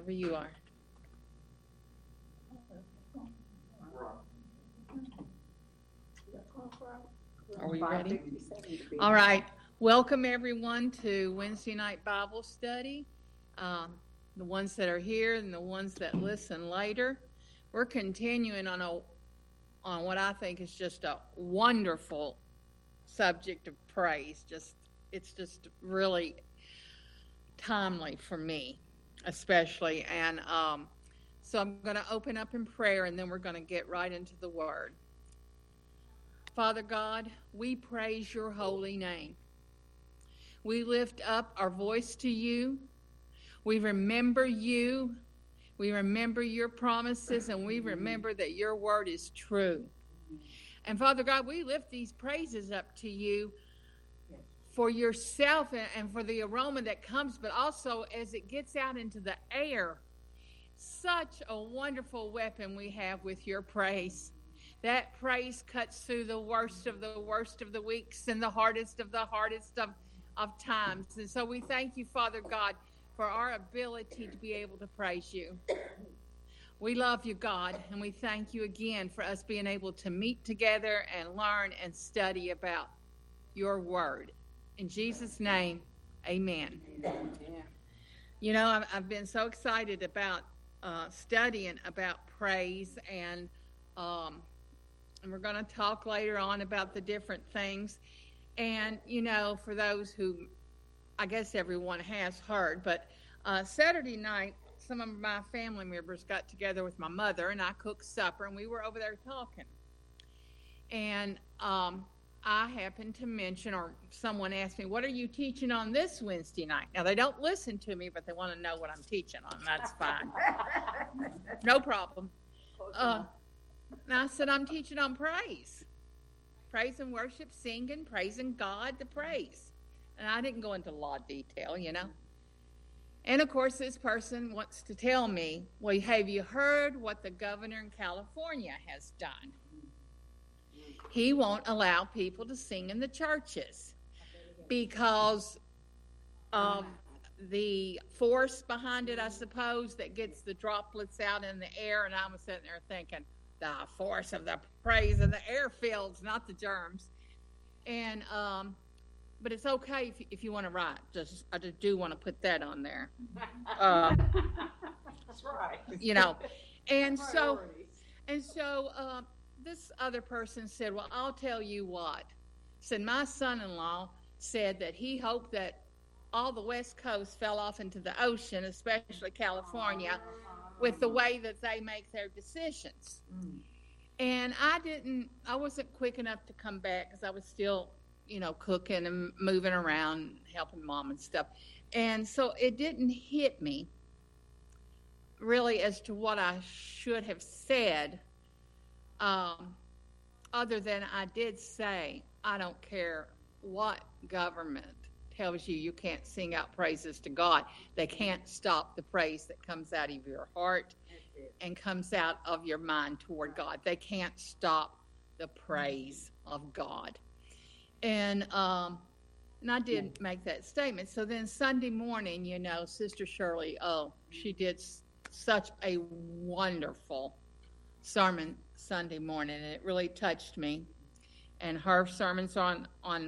whenever you are. Are we ready? All right. Welcome, everyone, to Wednesday night Bible study. The ones that are here and the ones that listen later. We're continuing on what I think is just a wonderful subject of praise. It's just really timely for me, especially. And so I'm going to open up in prayer, and then we're going to get right into the Word. Father God, we praise your holy name. We lift up our voice to you. We remember you. We remember your promises, and we remember that your word is true. And Father God, we lift these praises up to you for yourself and for the aroma that comes, but also as it gets out into the air. Such a wonderful weapon we have with your praise. That praise cuts through the worst of the weeks and the hardest of times. And so we thank you, Father God, for our ability to be able to praise you. We love you, God, and we thank you again for us being able to meet together and learn and study about your word. In Jesus' name, amen. Amen. You know, I've been so excited about studying about praise, and we're going to talk later on about the different things. And, you know, for those who, I guess everyone has heard, but Saturday night, some of my family members got together with my mother, and I cooked supper, and we were over there talking. And I happened to mention, or someone asked me, what are you teaching on this Wednesday night? Now, they don't listen to me, but they want to know what I'm teaching on. That's fine. No problem. And I said, I'm teaching on praise. Praise and worship, singing, praising God, the praise. And I didn't go into a lot of detail, you know. And, of course, this person wants to tell me, well, have you heard what the governor in California has done? He won't allow people to sing in the churches because of the force behind it, I suppose, that gets the droplets out in the air. And I'm sitting there thinking, the force of the praise of the air fields, not the germs. And but it's okay if you want to write. I just do want to put that on there. That's right. You know, and so this other person said, well, I'll tell you what. Said my son-in-law said that he hoped that all the West Coast fell off into the ocean, especially California, with the way that they make their decisions. And I wasn't quick enough to come back because I was still, you know, cooking and moving around, helping mom and stuff. And so it didn't hit me really as to what I should have said, other than I did say, I don't care what government tells you can't sing out praises to God. They can't stop the praise that comes out of your heart and comes out of your mind toward God. They can't stop the praise of God. And I did make that statement. So then Sunday morning, you know, Sister Shirley, she did such a wonderful sermon Sunday morning, and it really touched me. And her sermons on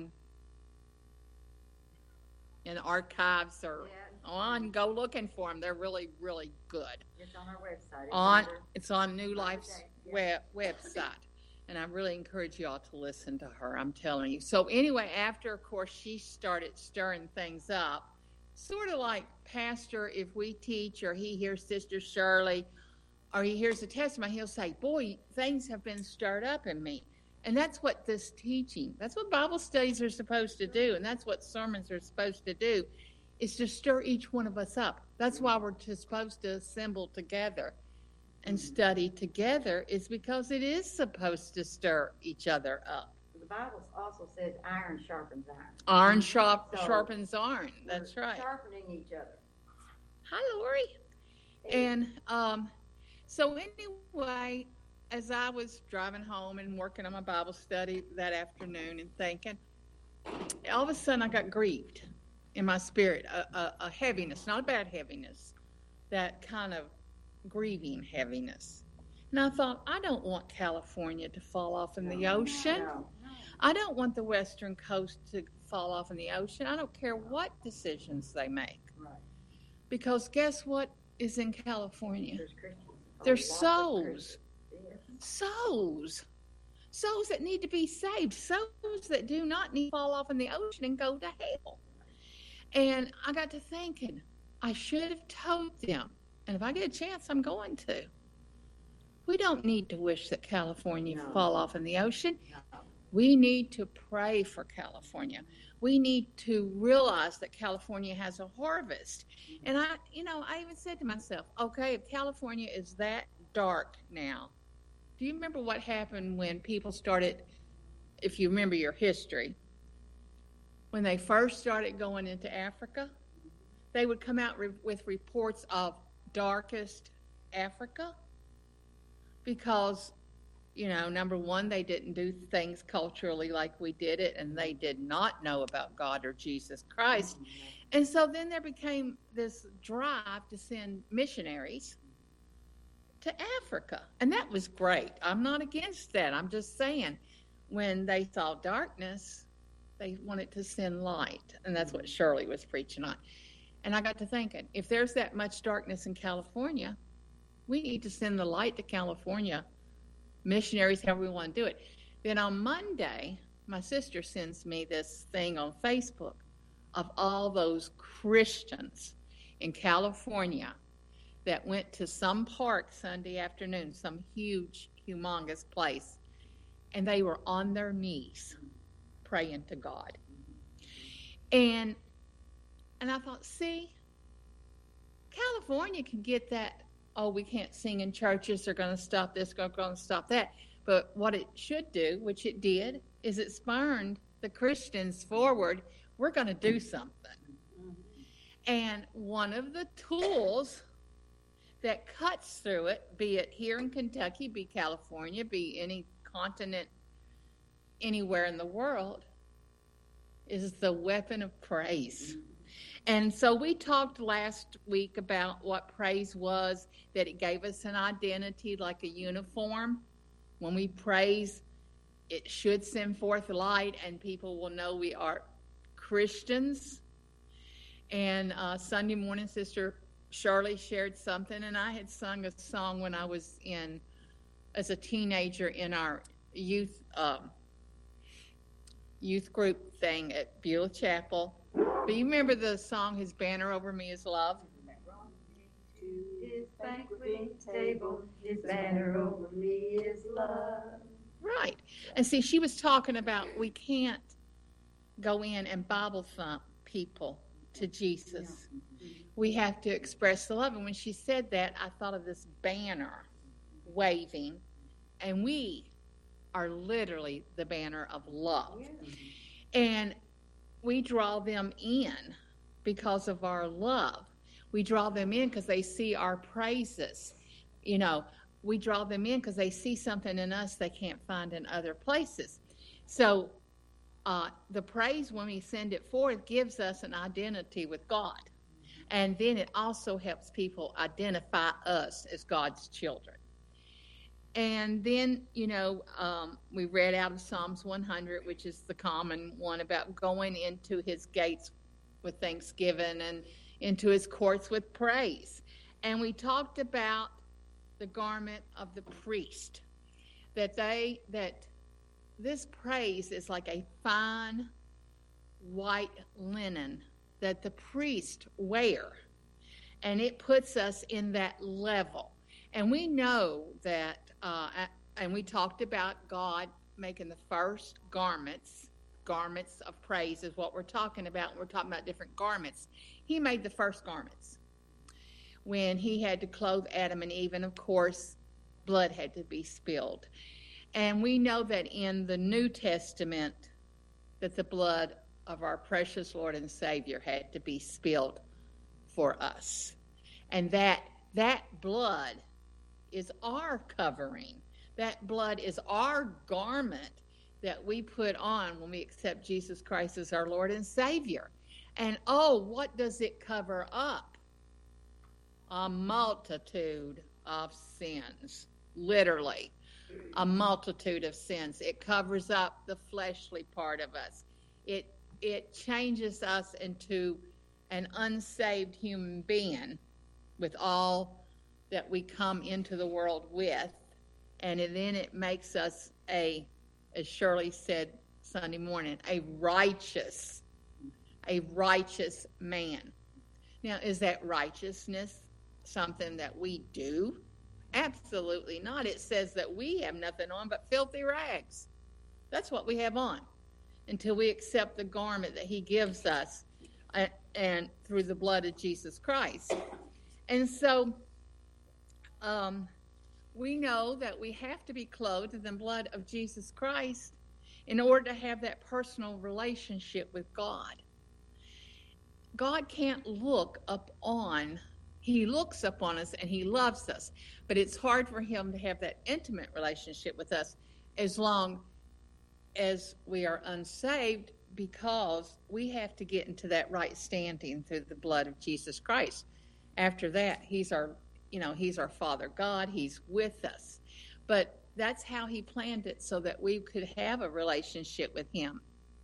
in the archives are on. Go looking for them. They're really, really good. It's on our website. It's on New Life's website. And I really encourage you all to listen to her, I'm telling you. So anyway, after, of course, she started stirring things up, sort of like Pastor, if we teach or he hears Sister Shirley or he hears a testimony, he'll say, boy, things have been stirred up in me. And that's what this teaching, that's what Bible studies are supposed to do, and that's what sermons are supposed to do, is to stir each one of us up. That's why we're supposed to assemble together and study together, is because it is supposed to stir each other up. The Bible also says iron sharpens iron. Iron sharpens iron. That's right. Sharpening each other. Hi, Lori. And so anyway, as I was driving home and working on my Bible study that afternoon and thinking, all of a sudden I got grieved in my spirit, a heaviness, not a bad heaviness, that kind of grieving heaviness. And I thought, I don't want California to fall off in the ocean. No. I don't want the western coast to fall off in the ocean. I don't care what decisions they make. Right. Because guess what is in California? There's Christians. There's Lots of souls. Christians. Souls. Souls that need to be saved. Souls that do not need to fall off in the ocean and go to hell. And I got to thinking, I should have told them. And if I get a chance, I'm going to. We don't need to wish that California fall off in the ocean. No. We need to pray for California. We need to realize that California has a harvest. And I even said to myself, okay, if California is that dark now, do you remember what happened when people started, if you remember your history, when they first started going into Africa, they would come out with reports of darkest Africa because, number one, they didn't do things culturally like we did it, and they did not know about God or Jesus Christ. And so then there became this drive to send missionaries to Africa. And that was great. I'm not against that. I'm just saying, when they saw darkness, they wanted to send light. And that's what Shirley was preaching on. And I got to thinking, if there's that much darkness in California, we need to send the light to California, missionaries, however we want to do it. Then on Monday, my sister sends me this thing on Facebook of all those Christians in California that went to some park Sunday afternoon, some huge, humongous place, and they were on their knees praying to God. And I thought, see, California can get that, oh, we can't sing in churches, they're going to stop this, they're going to stop that. But what it should do, which it did, is it spurned the Christians forward. We're going to do something. And one of the tools that cuts through it, be it here in Kentucky, be California, be any continent anywhere in the world, is the weapon of praise. And so we talked last week about what praise was, that it gave us an identity like a uniform. When we praise, it should send forth light and people will know we are Christians. And Sunday morning, Sister Shirley shared something, and I had sung a song when I was as a teenager in our youth group thing at Beulah Chapel. But you remember the song, His Banner Over Me is Love? His banqueting table, his banner over me is love. Right. And see, she was talking about we can't go in and Bible thump people to Jesus. We have to express the love. And when she said that, I thought of this banner waving, and we are literally the banner of love. And we draw them in because of our love. We draw them in because they see our praises. We draw them in because they see something in us they can't find in other places. So the praise, when we send it forth, gives us an identity with God. And then it also helps people identify us as God's children. And then, we read out of Psalms 100, which is the common one about going into his gates with thanksgiving and into his courts with praise. And we talked about the garment of the priest, that this praise is like a fine white linen that the priest wear, and it puts us in that level. And we know that, and we talked about God making the first garments of praise is what we're talking about. We're talking about different garments. He made the first garments when he had to clothe Adam and Eve, and of course, blood had to be spilled. And we know that in the New Testament that the blood of our precious Lord and Savior had to be spilled for us. And that blood is our covering. That blood is our garment that we put on when we accept Jesus Christ as our Lord and Savior. And what does it cover up? a multitude of sins. Literally, a multitude of sins. It covers up the fleshly part of us. It changes us into an unsaved human being with all that we come into the world with. And then it makes us as Shirley said Sunday morning, a righteous man. Now, is that righteousness something that we do? Absolutely not. It says that we have nothing on but filthy rags. That's what we have on until we accept the garment that he gives us and through the blood of Jesus Christ. And so we know that we have to be clothed in the blood of Jesus Christ in order to have that personal relationship with God. God can't look upon, he looks upon us and he loves us, but it's hard for him to have that intimate relationship with us as long as we are unsaved, because we have to get into that right standing through the blood of Jesus Christ. After that, he's our Father God, he's with us. But that's how he planned it, so that we could have a relationship with him.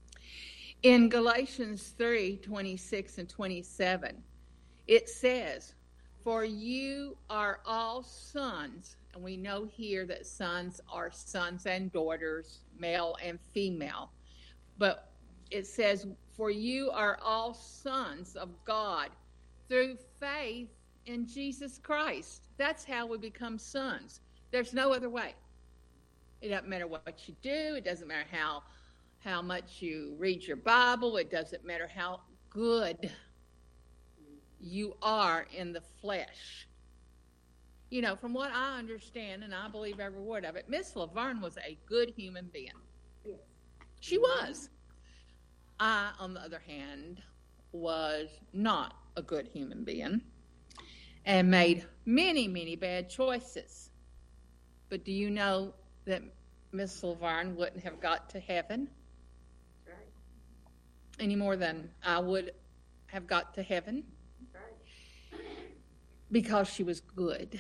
In Galatians 3:26 and 27, it says, "For you are all sons," and we know here that sons are sons and daughters, male and female. But it says, "For you are all sons of God through faith in Jesus Christ." That's how we become sons. There's no other way. It doesn't matter what you do. It doesn't matter how much you read your Bible. It doesn't matter how good you are in the flesh. You know, from what I understand, and I believe every word of it, Miss Laverne was a good human being. Yes. She was. I, on the other hand, was not a good human being and made many, many bad choices. But do you know that Miss Laverne wouldn't have got to heaven That's right. any more than I would have got to heaven? That's right. Because she was good.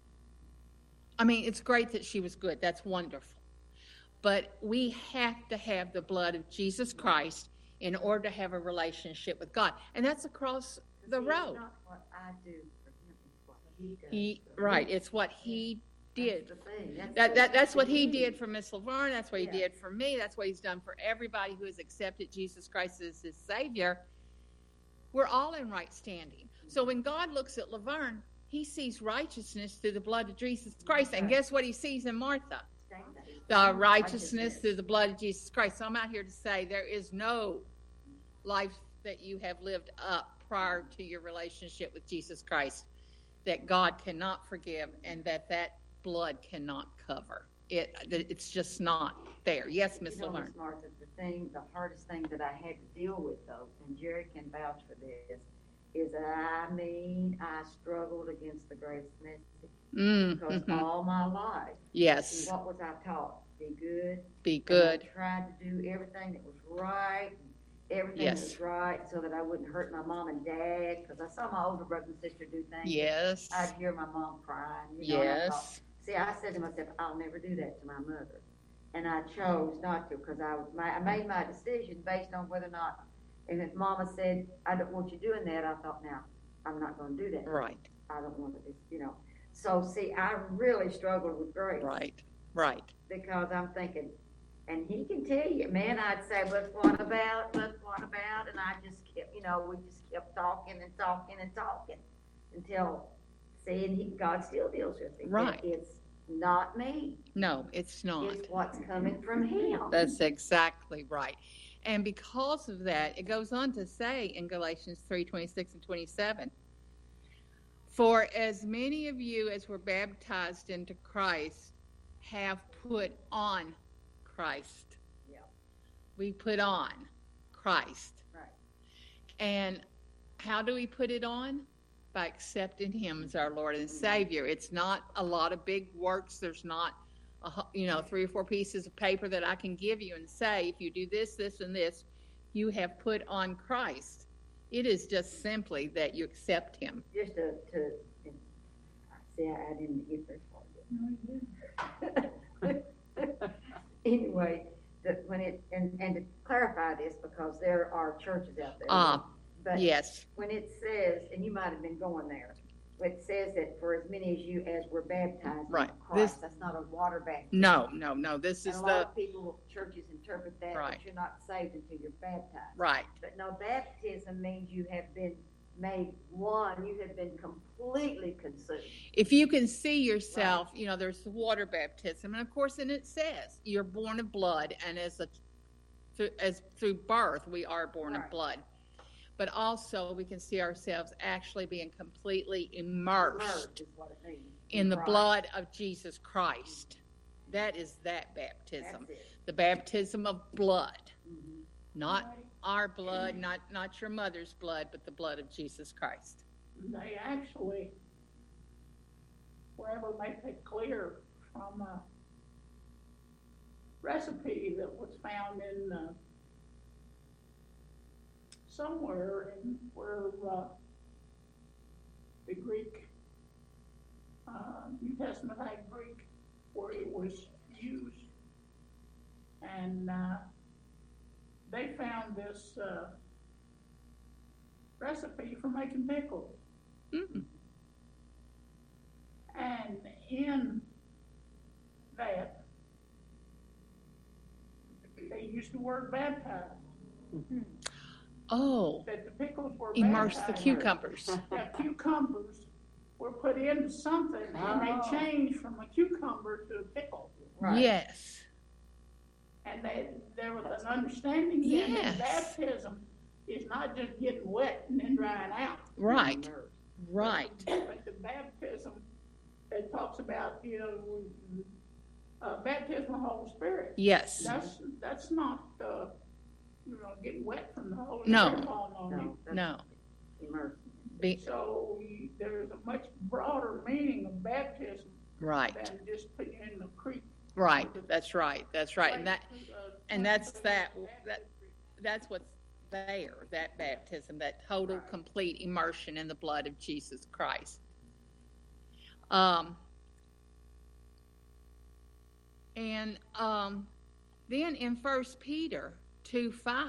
I mean, it's great that she was good. That's wonderful. But we have to have the blood of Jesus Christ in order to have a relationship with God. And that's across the road. It's not what I do for him, it's what he does. Right, it's what he did. That's the thing. That's what he did for Miss Laverne. That's what he did for me. That's what he's done for everybody who has accepted Jesus Christ as his Savior. We're all in right standing. So when God looks at Laverne, he sees righteousness through the blood of Jesus Christ. And guess what he sees in Martha? The righteousness through the blood of Jesus Christ. So I'm out here to say there is no life that you have lived up prior to your relationship with Jesus Christ that God cannot forgive and that blood cannot cover. It's just not there. Yes, Miss Laverne. Miss Martha, the hardest thing that I had to deal with, though, and Jerry can vouch for this, is I struggled against the grace message. Because all my life, yes, what was I taught? Be good. Be good. And I tried to do everything that was right, everything that was right, so that I wouldn't hurt my mom and dad. Because I saw my older brother and sister do things. Yes. I'd hear my mom crying. Yes. I said to myself, I'll never do that to my mother. And I chose not to, because I made my decision based on whether or not, and if Mama said, I don't want you doing that, I thought, now, I'm not going to do that. Right. I don't want to, So, see, I really struggled with grace. Right. Because I'm thinking, and he can tell you, man, I'd say, but what about? And I just kept, we just kept talking and talking and talking until, God still deals with me. Right. It's not me. No, it's not. It's what's coming from him. That's exactly right. And because of that, it goes on to say in Galatians 3:26 and 27, "For as many of you as were baptized into Christ have put on Christ." Yeah. We put on Christ. Right. And how do we put it on? By accepting him as our Lord and Savior. It's not a lot of big works. There's not 3 or 4 pieces of paper that I can give you and say, if you do this, this, and this, you have put on Christ. It is just simply that you accept him. Just to See, I didn't get there for you. Anyway, and to clarify this, because there are churches out there. But yes. When it says, and you might have been going there, it says that for as many as you as were baptized in Christ, that's not a water baptism. No. This is a lot of people, churches interpret that, right. But you're not saved until you're baptized. Right. But no, baptism means you have been made one, you have been completely consumed. If you can see yourself, there's the water baptism, and of course, and it says you're born of blood, and as through birth we are born of blood. But also we can see ourselves actually being completely immersed is what it means, in the blood of Jesus Christ. That is that baptism. The baptism of blood. Mm-hmm. Not our blood, not your mother's blood, but the blood of Jesus Christ. They actually were able to make it clear from a recipe that was found in somewhere in where the Greek, New Testament had Greek, where it was used. And they found this recipe for making pickles. Mm-hmm. And in that, they used the word baptized. Mm-hmm. Oh. That the pickles were immerse baptized. The cucumbers. That cucumbers were put into something, and they changed from a cucumber to a pickle. Right. Yes. And there was an understanding that baptism is not just getting wet and then drying out. Right. But the baptism that talks about, baptism of the Holy Spirit. Yes. That's not, getting wet from the Holy Spirit falling on you. No. So there's a much broader meaning of baptism than just putting you in the creek. Right. That's right. And that's what's there, that baptism, that total, complete immersion in the blood of Jesus Christ. Then in 1 Peter 2:5,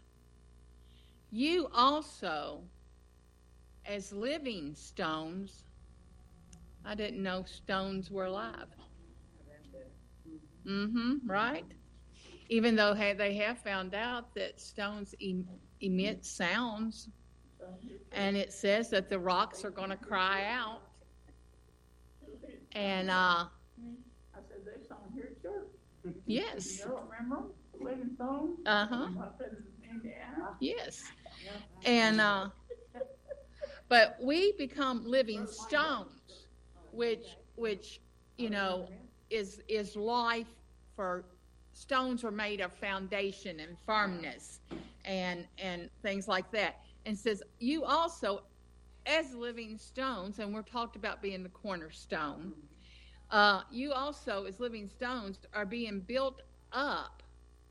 you also, as living stones, I didn't know stones were alive. Right? Even though they have found out that stones emit sounds, and it says that the rocks are going to cry out. And I said they song here at church. Yes. You don't remember them? Living stones? Up in Indiana? Yes. And but we become living stones, which is life. For stones are made of foundation and firmness and things like that. And says you also, as living stones, and we're talked about being the cornerstone, you also as living stones are being built up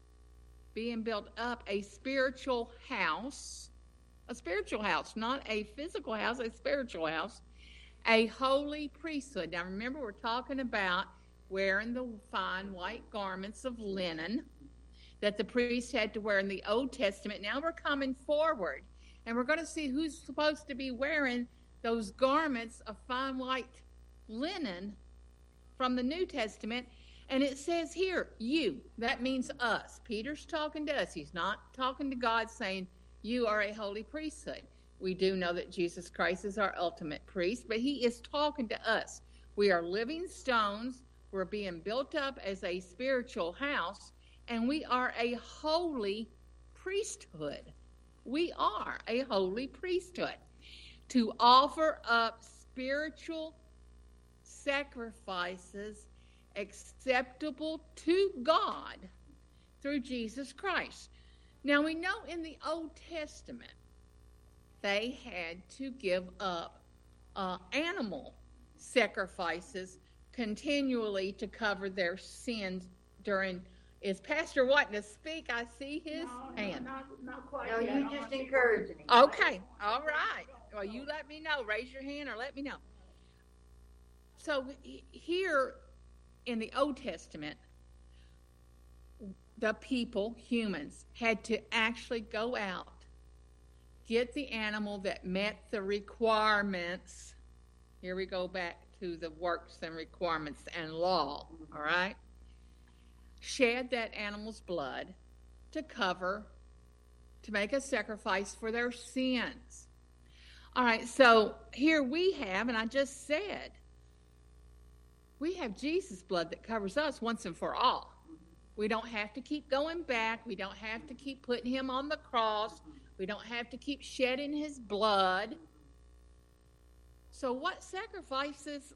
a spiritual house, not a physical house, a spiritual house, a holy priesthood. Now remember, we're talking about wearing the fine white garments of linen that the priest had to wear in the Old Testament. Now we're coming forward, and we're going to see who's supposed to be wearing those garments of fine white linen from the New Testament. And it says here, you, that means us. Peter's talking to us. He's not talking to God saying, you are a holy priesthood. We do know that Jesus Christ is our ultimate priest, but he is talking to us. We are living stones. We're being built up as a spiritual house, and we are a holy priesthood. We are a holy priesthood to offer up spiritual sacrifices acceptable to God through Jesus Christ. Now we know in the Old Testament they had to give up animal sacrifices continually to cover their sins during. Is Pastor wanting to speak? I see his hand. Not quite. No, you just encouraging him. Okay, all right. Well, you let me know. Raise your hand or let me know. So here in the Old Testament, the people, humans, had to actually go out, get the animal that met the requirements. Here we go back to the works and requirements and law, all right? Shed that animal's blood to make a sacrifice for their sins. All right, so here we have, and I just said, we have Jesus' blood that covers us once and for all. We don't have to keep going back. We don't have to keep putting him on the cross. We don't have to keep shedding his blood. So what sacrifices?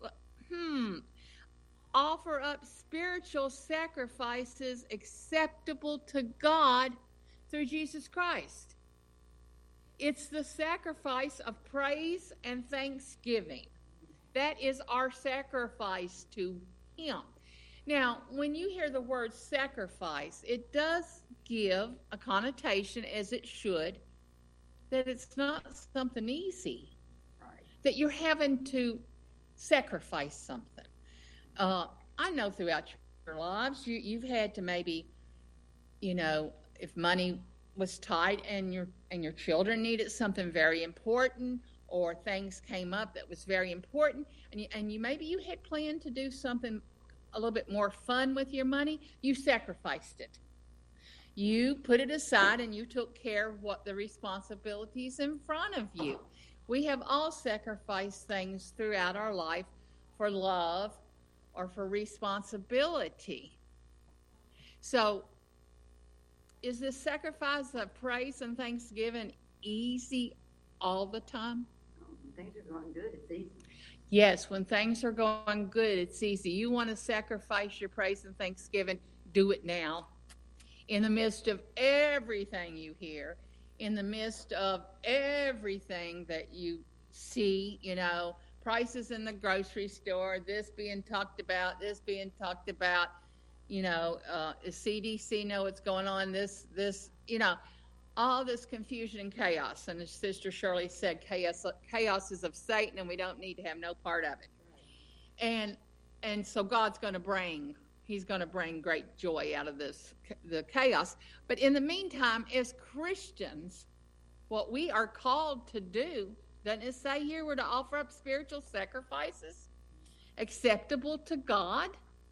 Offer up spiritual sacrifices acceptable to God through Jesus Christ. It's the sacrifice of praise and thanksgiving. That is our sacrifice to him. Now, when you hear the word sacrifice, it does give a connotation, as it should, that it's not something easy, that you're having to sacrifice something. I know throughout your lives, you've had to maybe, if money was tight and your children needed something very important, or things came up that was very important, and you maybe you had planned to do something a little bit more fun with your money, you sacrificed it. You put it aside and you took care of what the responsibilities in front of you. We have all sacrificed things throughout our life for love or for responsibility. So, is this sacrifice of praise and thanksgiving easy all the time? When things are going good, it's easy. Yes, when things are going good, it's easy. You want to sacrifice your praise and thanksgiving, do it now. In the midst of everything you hear, in the midst of everything that you see, prices in the grocery store, this being talked about, CDC know what's going on, this, all this confusion and chaos. And as Sister Shirley said, chaos is of Satan, and we don't need to have no part of it. And so God's going to bring great joy out of the chaos. But in the meantime, as Christians, what we are called to do, doesn't it say here we're to offer up spiritual sacrifices acceptable to God?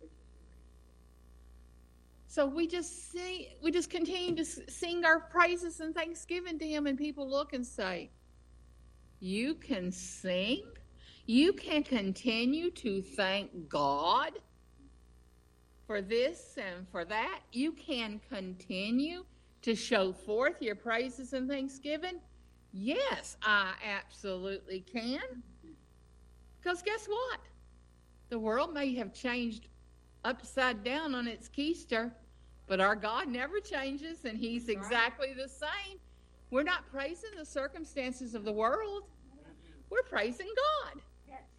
So we just continue to sing our praises and thanksgiving to him, and people look and say, you can sing? You can continue to thank God for this and for that? You can continue to show forth your praises and thanksgiving? Yes, I absolutely can. Because guess what? The world may have changed upside down on its keister, but our God never changes, and he's exactly the same. We're not praising the circumstances of the world. We're praising God. That's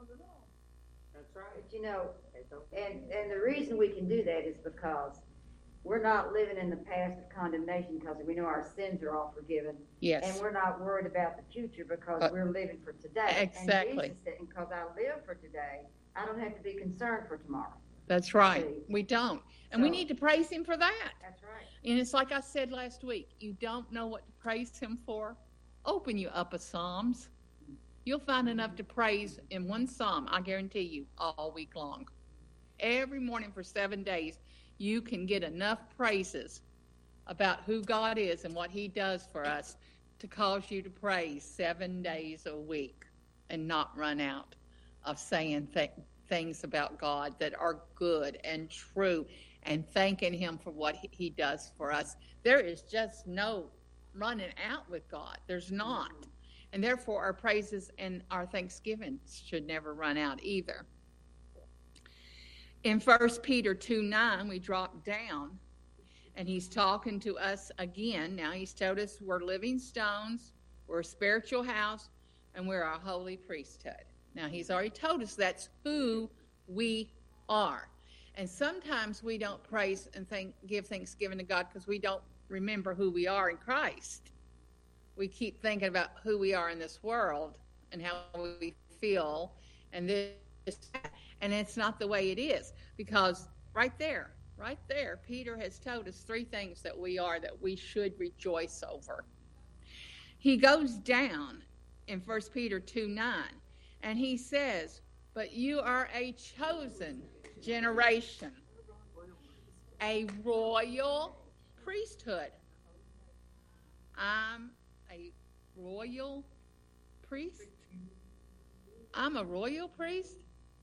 right. But and the reason we can do that is because we're not living in the past of condemnation, because we know our sins are all forgiven. Yes. And we're not worried about the future because we're living for today. Exactly. And Jesus said, because I live for today, I don't have to be concerned for tomorrow. That's right. We don't. And we need to praise him for that. That's right. And it's like I said last week, you don't know what to praise him for? Open you up a Psalms. You'll find enough to praise in one psalm, I guarantee you, all week long. Every morning for 7 days, you can get enough praises about who God is and what he does for us to cause you to praise 7 days a week and not run out of saying things about God that are good and true and thanking him for what he does for us. There is just no running out with God. There's not. And therefore, our praises and our thanksgiving should never run out either. In 1 Peter 2:9, we drop down, and he's talking to us again. Now, he's told us we're living stones, we're a spiritual house, and we're a holy priesthood. Now, he's already told us that's who we are. And sometimes we don't praise and give thanksgiving to God because we don't remember who we are in Christ. We keep thinking about who we are in this world and how we feel, and this And it's not the way it is, because right there, Peter has told us three things that we are, that we should rejoice over. He goes down in 1 Peter 2:9, and he says, but you are a chosen generation, a royal priesthood. I'm a royal priest. I'm a royal priest.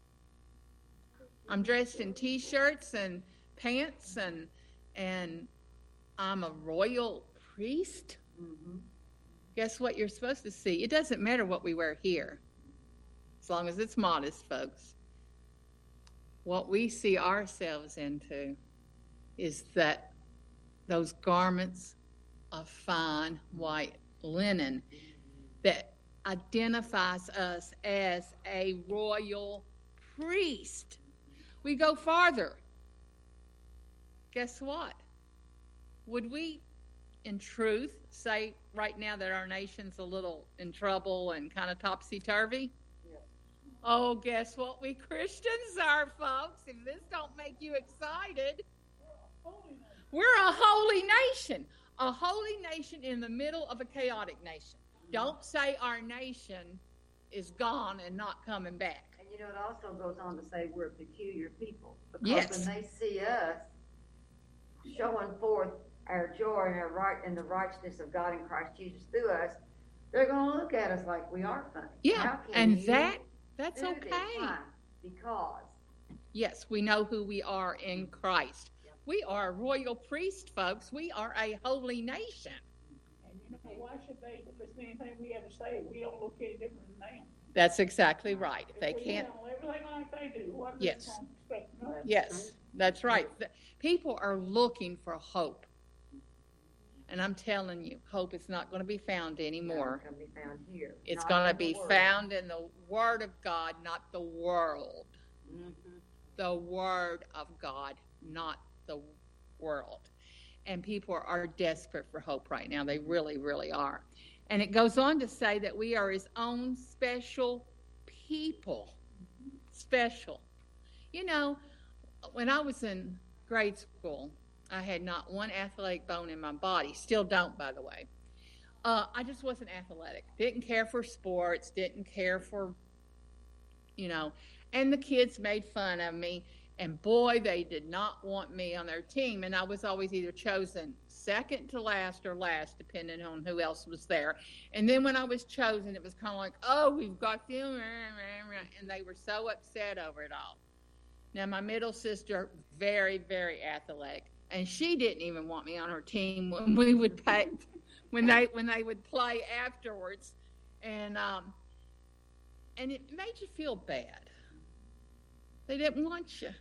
I'm dressed in t-shirts and pants, and I'm a royal priest. Mm-hmm. Guess what you're supposed to see? It doesn't matter what we wear here, as long as it's modest, folks. What we see ourselves into is that those garments of fine white linen that identifies us as a royal priest. We go farther. Guess what? Would we, in truth, say right now that our nation's a little in trouble and kind of topsy-turvy? Yeah. Oh, guess what we Christians are, folks? If this don't make you excited, we're a holy nation. A holy nation in the middle of a chaotic nation. Don't say our nation is gone and not coming back. And you know, it also goes on to say we're a peculiar people. Because yes. when they see us showing forth our joy and the righteousness of God in Christ Jesus through us, they're going to look at us like we are funny. Yeah, and that's okay. Why? Because. Yes, we know who we are in Christ. We are a royal priest, folks. We are a holy nation. And you know, why should they listen to anything we have to say? We don't look any different than them. That's exactly right. If they can't. Everything like they do. What yes. They expect? Yes, that's right. People are looking for hope. And I'm telling you, hope is not going to be found anymore. It's going to be found here. It's going to be found in the Word of God, not the world. Mm-hmm. The Word of God, not the world. And people are desperate for hope right now. They really, really are. And it goes on to say that we are his own special people. Special. You know, when I was in grade school, I had not one athletic bone in my body. Still don't, by the way. I just wasn't athletic. Didn't care for sports. Didn't care for, you know. And the kids made fun of me. And boy, they did not want me on their team. And I was always either chosen second to last or last, depending on who else was there. And then when I was chosen, it was kind of like, oh, we've got them. And they were so upset over it all. Now, my middle sister, very, very athletic. And she didn't even want me on her team when we would play, when they would play afterwards. And it made you feel bad. They didn't want you.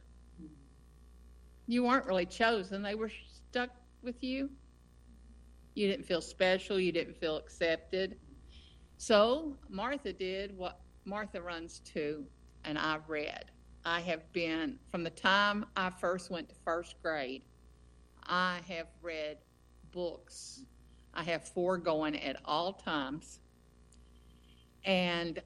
You weren't really chosen. They were stuck with you. You didn't feel special. You didn't feel accepted. So Martha did what Martha runs to, and I read. I have been, from the time I first went to first grade, I have read books. I have 4 going at all times. And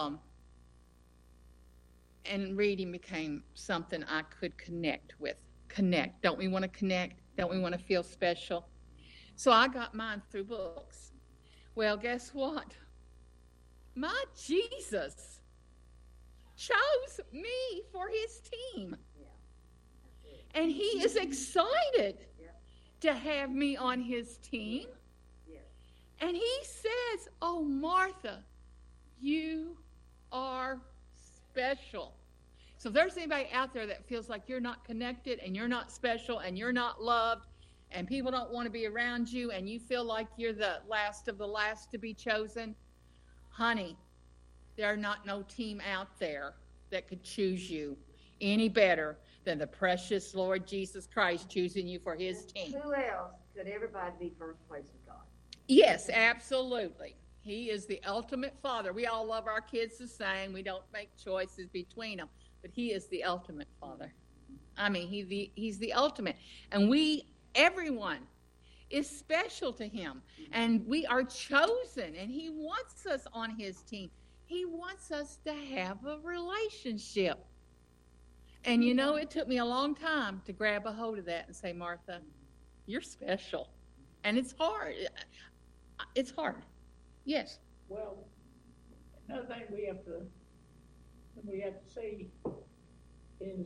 reading became something I could connect with. Connect. Don't we want to connect? Don't we want to feel special? So I got mine through books. Well, guess what? My Jesus chose me for his team. And he is excited to have me on his team. And he says, oh, Martha, you are special. So if there's anybody out there that feels like you're not connected and you're not special and you're not loved and people don't want to be around you and you feel like you're the last of the last to be chosen, honey, there's not no team out there that could choose you any better than the precious Lord Jesus Christ choosing you for his team. Who else could everybody be first place with God? Yes, absolutely. He is the ultimate father. We all love our kids the same. We don't make choices between them. But he is the ultimate father. I mean, he's the ultimate. And everyone is special to him. And we are chosen. And he wants us on his team. He wants us to have a relationship. And you know, it took me a long time to grab a hold of that and say, Martha, you're special. And it's hard. It's hard. Yes. Well, another thing we have to see is,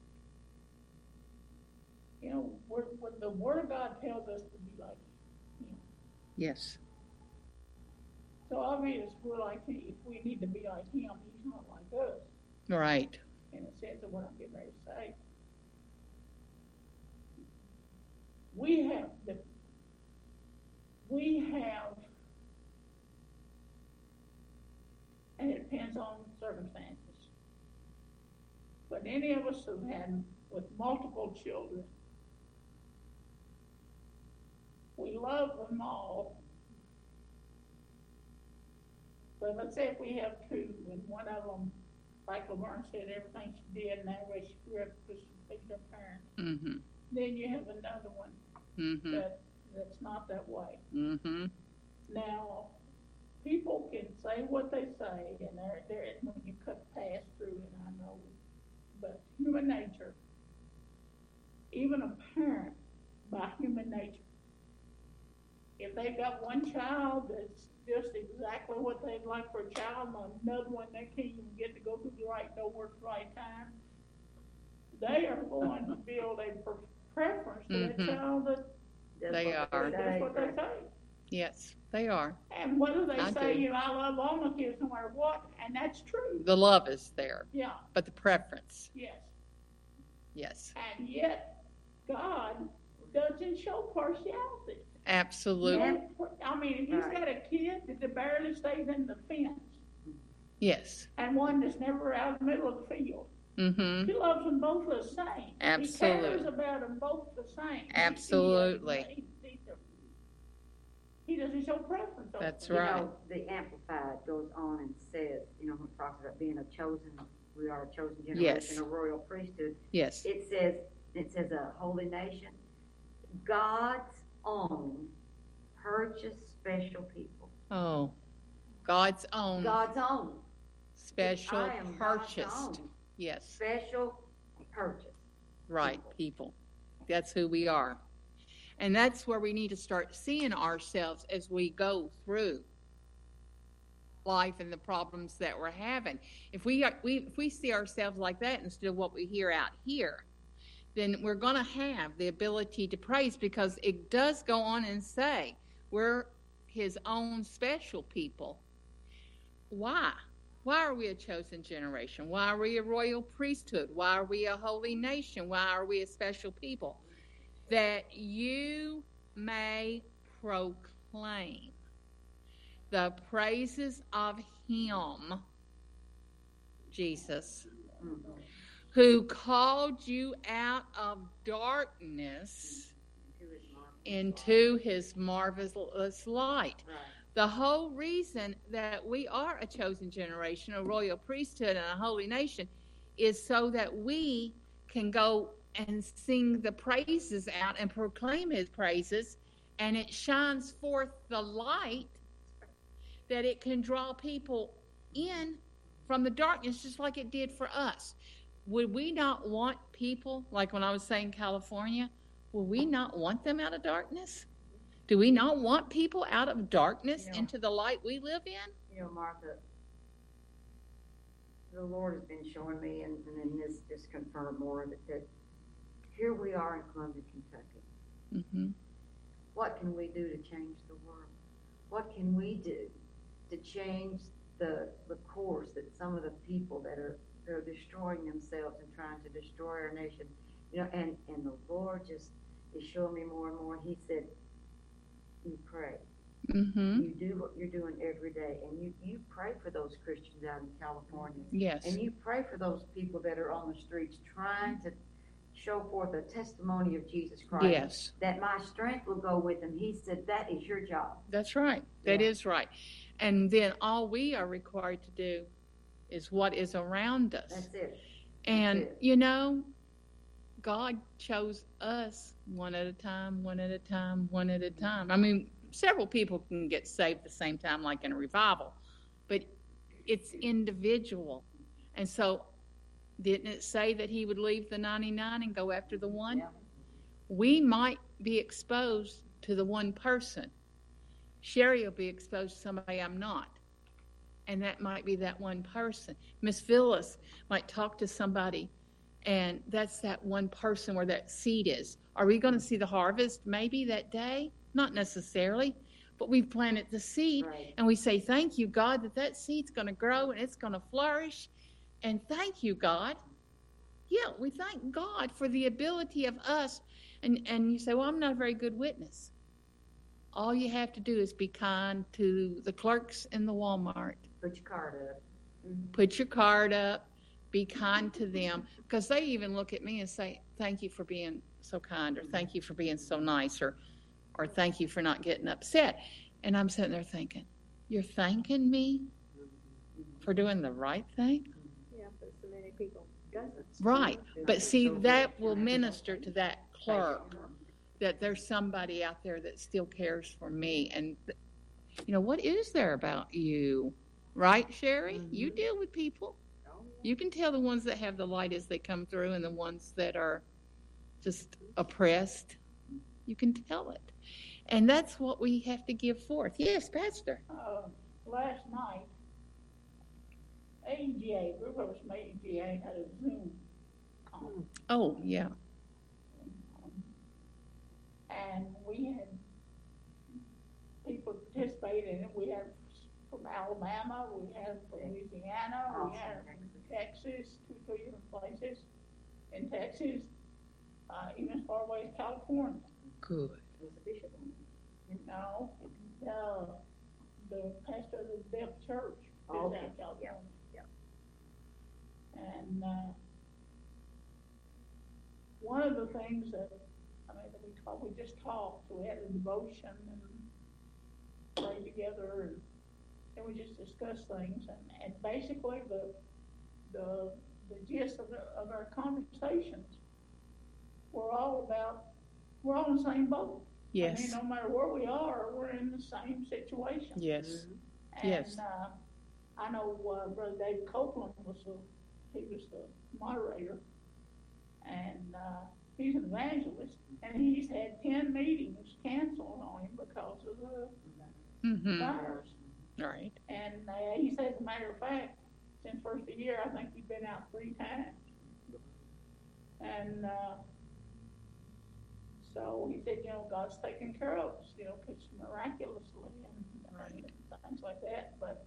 you know, what the Word of God tells us to be like Him. Yes. So obviously, we're like Him. If we need to be like Him, He's not like us. Right. In a sense of what I'm getting ready to say. We have, and it depends on circumstances, but any of us who've had with multiple children, we love them all. But let's say if we have two, and one of them, like Laverne said, everything she did, and that way she grew up because she picked her parents. Mm-hmm. Then you have another one that's not that way. Mm-hmm. Now, people can say what they say, and they're when you cut past through, and I know, but human nature, even a parent, by human nature, if they've got one child that's just exactly what they'd like for a child, and another one they can't even get to go through the right door at the right time, they are going to build a preference to that child that they are. That's what they say. Yes, they are. And whether they say, you know, I love all my kids no matter what, and that's true. The love is there. Yeah. But the preference. Yes. Yes. And yet, God doesn't show partiality. Absolutely. I mean, if he's got a kid that barely stays in the fence. Yes. And one that's never out in the middle of the field. Mm-hmm. He loves them both the same. Absolutely. He cares about them both the same. Absolutely. He doesn't show preference. That's right. You know, the Amplified goes on and says, you know, when it talks about being we are a chosen generation, a royal priesthood. Yes. It says a holy nation, God's own purchased special people. Oh, God's own. God's own. Special purchased. Yes. Special purchased. Right, people. That's who we are. And that's where we need to start seeing ourselves as we go through life and the problems that we're having. If we see ourselves like that instead of what we hear out here, then we're going to have the ability to praise, because it does go on and say we're His own special people. Why? Why are we a chosen generation? Why are we a royal priesthood? Why are we a holy nation? Why are we a special people? That you may proclaim the praises of Him, Jesus, who called you out of darkness into His marvelous light. Right. The whole reason that we are a chosen generation, a royal priesthood, and a holy nation is so that we can go and sing the praises out and proclaim His praises, and it shines forth the light that it can draw people in from the darkness, just like it did for us. Would we not want people, like when I was saying California, would we not want them out of darkness? Do we not want people out of darkness into the light we live in? You know, Martha, the Lord has been showing me, and then this just confirmed more, that here we are in Columbia, Kentucky. Mm-hmm. What can we do to change the world? What can we do to change the course that some of the people that are destroying themselves and trying to destroy our nation, you know, and the Lord just is showing me more and more. He said, you pray. Mm-hmm. You do what you're doing every day, and you pray for those Christians out in California. Yes. And you pray for those people that are on the streets trying to show forth a testimony of Jesus Christ. Yes. That my strength will go with them. He said, that is your job. That's right. That is right. And then all we are required to do is what is around us. That's it. And, you know, God chose us one at a time, one at a time, one at a time. I mean, several people can get saved at the same time, like in a revival. But It's individual. And so, didn't it say that he would leave the 99 and go after the one? Yeah. We might be exposed to the one person. Sherry will be exposed to somebody I'm not. And that might be that one person. Miss Phyllis might talk to somebody, and that's that one person where that seed is. Are we going to see the harvest maybe that day? Not necessarily, but we've planted the seed, Right. and we say, thank you, God, that that seed's going to grow and it's going to flourish. And thank you, God. Yeah, we thank God for the ability of us. And you say, well, I'm not a very good witness. All you have to do is be kind to the clerks in the Walmart. Put your card up. Put your card up. Be kind to them. Because they even look at me and say, thank you for being so kind, or thank you for being so nice, or thank you for not getting upset. And I'm sitting there thinking, you're thanking me for doing the right thing? Yeah, but so many people doesn't. Right. But see, that will minister to that clerk, that there's somebody out there that still cares for me. And, you know, what is there about you? Right, Sherry? You deal with people. You can tell the ones that have the light as they come through and the ones that are just oppressed. You can tell it. And that's what we have to give forth. Yes, Pastor. Last night, AGA, group of us from AGA had a Zoom call. Oh, yeah. And we had people participate in it. We had from Alabama, we had from Louisiana, we had from Texas, 2 different places in Texas, even as far away as California. Good. No, the pastor of the Deaf Church is out in California. And one of the things that, we just talked, we had a devotion and prayed together, and we just discussed things, and basically the gist of our conversations were all about, we're all in the same boat. Yes. I mean, no matter where we are, we're in the same situation. Yes. And, Yes. I know Brother David Copeland was the moderator, and he's an evangelist, and he's had 10 meetings canceled on him because of the virus. Right. And he said, as a matter of fact, since first of the year, I think he's been out 3 times. And so he said, God's taking care of us, because miraculously and things like that. But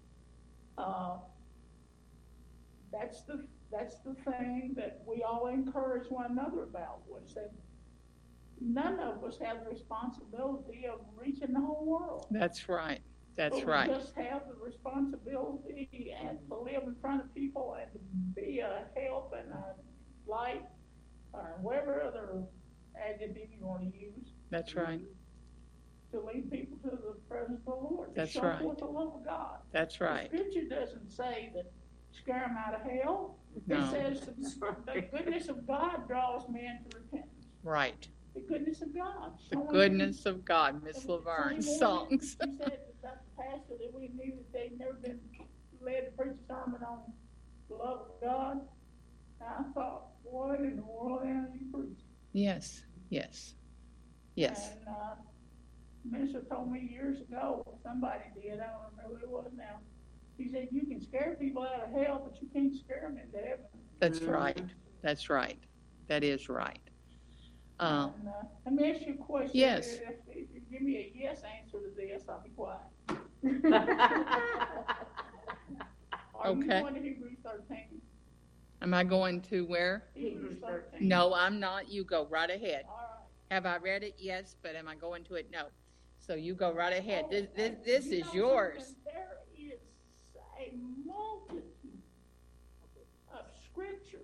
that's the thing that we all encourage one another about, was that none of us have the responsibility of reaching the whole world. That's right. That's but right. We just have the responsibility and to live in front of people and to be a help and a light, or whatever other adjective you want to use. That's right. To lead people to the presence of the Lord. That's to show right. forth the love of God. That's right. The scripture doesn't say that scare them out of hell. No. It says the goodness of God draws men to repentance. Right. The goodness of God. The goodness of God, Miss Laverne's songs. You said that the pastor that we knew that they'd never been led to preach a sermon on the love of God. And I thought, what in the world are you preaching? Yes. Yes. Yes. And the minister told me years ago, somebody did, I don't remember who it was now. He said, you can scare people out of hell, but you can't scare them into heaven. That's right. That's right. That is right. And, let me ask you a question. Yes. If you give me a yes answer to this, I'll be quiet. Are you Okay. going to Hebrews 13? Am I going to where? Hebrews 13. No, I'm not. You go right ahead. All right. Have I read it? Yes, but am I going to it? No. So you go right ahead. Oh, This you is know yours. something? There is a multitude of scriptures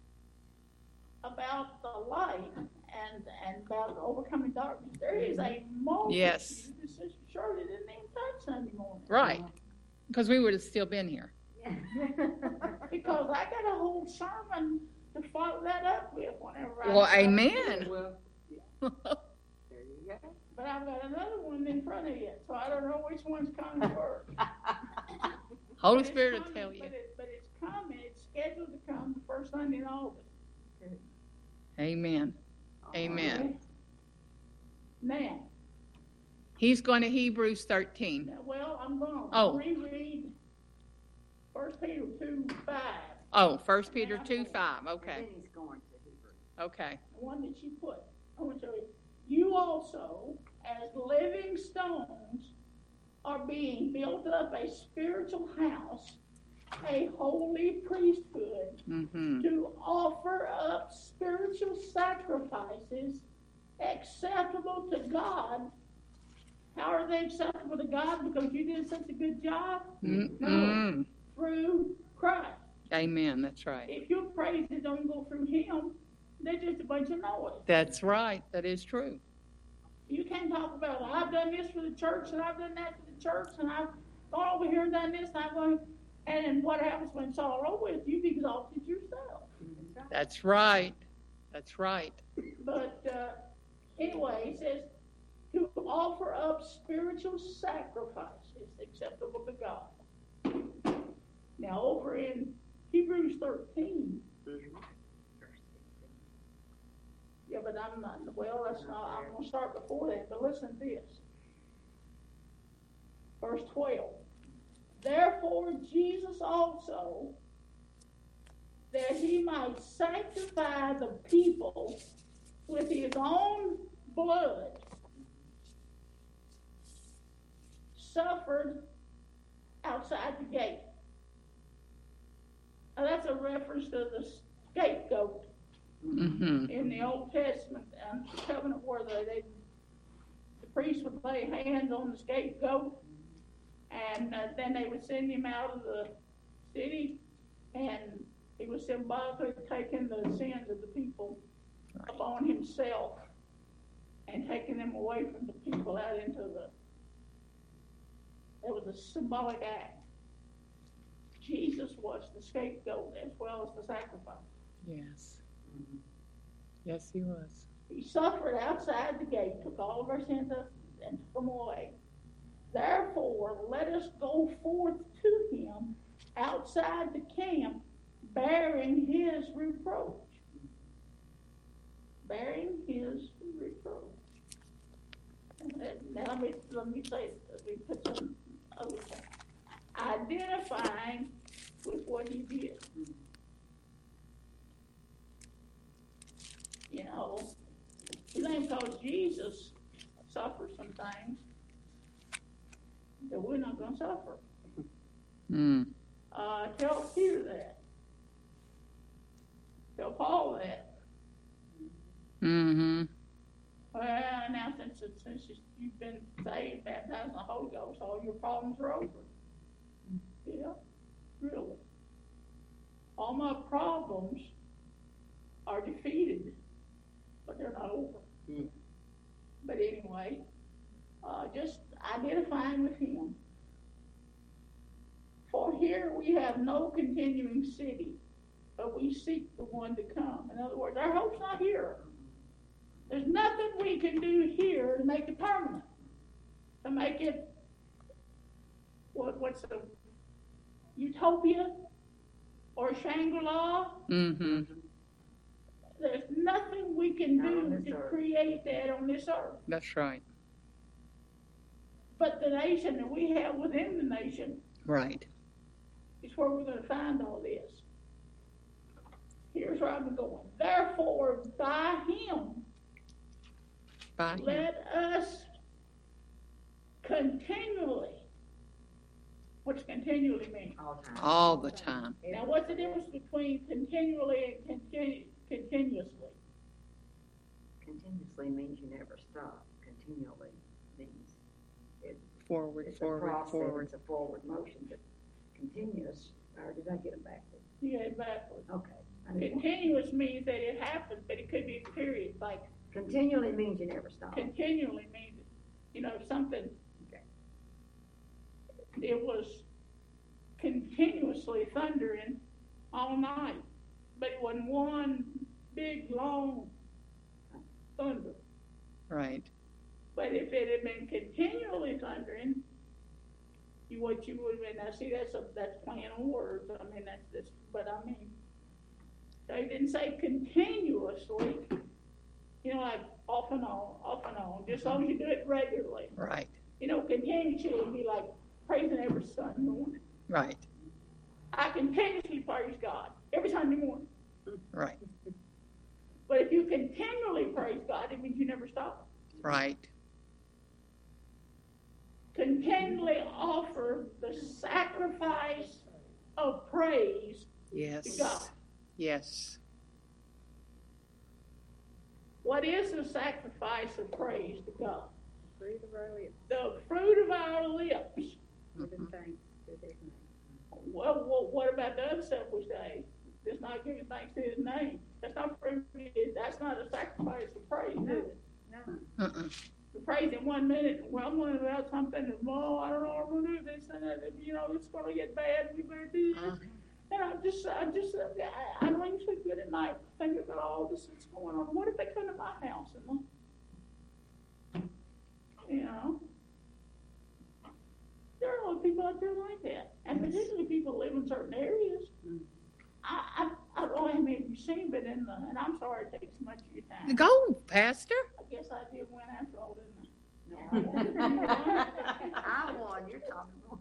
about the light and about overcoming darkness. There is a multitude. Yes. Sister Shirley didn't even touch Sunday morning. Right. Because we would have still been here. Because I got a whole sermon to follow that up with whenever I. Well, amen. There you go. But I've got another one in front of you, so I don't know which one's coming first. Holy But it's Spirit will coming, tell you. But it's coming, it's scheduled to come the first Sunday in August. Amen. Amen. Okay? Now, He's going to Hebrews 13. well, I'm going Oh. to reread 1 Peter 2:5. Oh, 1 Peter 2:5. And Okay. then he's going to Hebrews. Okay. The one that she put. I want to show you. You also, as living stones, are being built up a spiritual house, a holy priesthood, Mm-hmm. to offer up spiritual sacrifices acceptable to God. How are they acceptable to God? Because you did such a good job? Mm-mm. Through Christ. Amen. That's right. If your praises don't go through Him, they're just a bunch of noise. That's right. That is true. You can't talk about, I've done this for the church, and I've done that for the church, and I've gone over here and done this, and I've gone, and what happens when it's all over with? You've exalted yourself. That's right. That's right. But anyway, it says to offer up spiritual sacrifices acceptable to God. Now over in Hebrews 13, yeah, but I'm not, well, that's not, I'm going to start before that, but listen to this. Verse 12. Therefore Jesus also, that he might sanctify the people with his own blood, suffered outside the gate. Now that's a reference to the scapegoat Mm-hmm. in the Old Testament and the covenant where the priest would lay hands on the scapegoat, and then they would send him out of the city, and he was symbolically taking the sins of the people upon himself and taking them away from the people out into the. It was a symbolic act. Jesus was the scapegoat as well as the sacrifice. Yes. Yes, he was. He suffered outside the gate, took all of our sins and took them away. Therefore, let us go forth to him outside the camp, bearing his reproach. Bearing his reproach. Now let me say, let me put some other things. Identifying with what he did. You know, it ain't because Jesus suffered some things that we're not going to suffer. Mm. Tell Peter that. Tell Paul that. Mm-hmm. Well, now since you've been saved, baptized in the Holy Ghost, all your problems are over. Yeah, really. All my problems are defeated, but they're not over. Mm. But anyway, just identifying with him. For here we have no continuing city, but we seek the one to come. In other words, our hope's not here. There's nothing we can do here to make it permanent, to make it, what's the, utopia or Shangri-La. Mm-hmm. There's nothing we can Not do on this to earth. create that on this earth. That's right. But the nation that we have within the nation Right. is where we're going to find all this. Here's where I'm going. Therefore, by him, By him. let us continually. What's continually mean? All the time. All the time. Now, what's the difference between continually and continuously? Continuously means you never stop. Continually means Forward, it's a forward, process, forward. it's a forward motion, but continuous, or did I get it backwards? You get it backwards. Okay. I need one. Continuous means that it happens, but it could be a period. Like Continually means you never stop. continually means, something. Okay. It was continuously thundering all night, but it wasn't one big long thunder. Right. But if it had been continually thundering, what you would, and I see that's playing on words, I mean, but I mean, they didn't say continuously, you know, like off and on, just as long as you do it regularly. Right. You know, continuously would be like praising every Sunday morning. Right. I continuously praise God every Sunday morning. Right. But if you continually praise God, it means you never stop. Right. Continually offer the sacrifice of praise Yes. to God. Yes. What is the sacrifice of praise to God? Fruit of our lips, The fruit of our lips. giving thanks to His name. Well, what about the other stuff we say? Just not giving thanks to His name. That's not fruit. That's not a sacrifice of praise, is it? No, We praise in 1 minute, well, I'm going about something, and, well, I don't know what I'm going to do this, and that, you know, it's going to get bad, we better do this. And I don't even sleep good at night thinking about all this that's going on. What if they come to my house and, you know, there are a lot of people out there like that, and particularly people who live in certain areas. I don't know how many of you seen, but and I'm sorry it takes much of your time. Go, Pastor. I guess I did win after all, didn't I? I won, you're talking more.